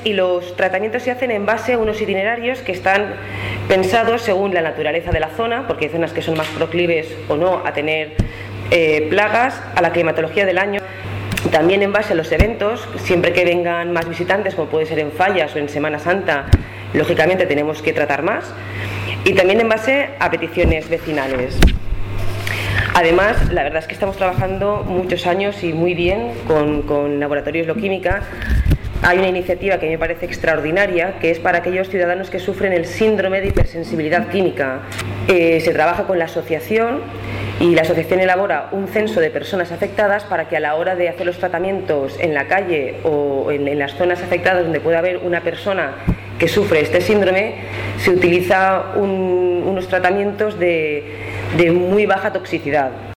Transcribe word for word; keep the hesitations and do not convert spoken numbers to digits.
y los tratamientos se hacen en base a unos itinerarios que están pensados según la naturaleza de la zona, porque hay zonas que son más proclives o no a tener eh, plagas, a la climatología del año. También en base a los eventos, siempre que vengan más visitantes, como puede ser en Fallas o en Semana Santa, lógicamente tenemos que tratar más. Y también en base a peticiones vecinales. Además, la verdad es que estamos trabajando muchos años y muy bien con, con Laboratorios Loquímica. Hay una iniciativa que me parece extraordinaria, que es para aquellos ciudadanos que sufren el síndrome de hipersensibilidad química. Eh, se trabaja con la asociación y la asociación elabora un censo de personas afectadas para que a la hora de hacer los tratamientos en la calle o en, en las zonas afectadas donde pueda haber una persona que sufre este síndrome, se utiliza un, unos tratamientos de, de muy baja toxicidad.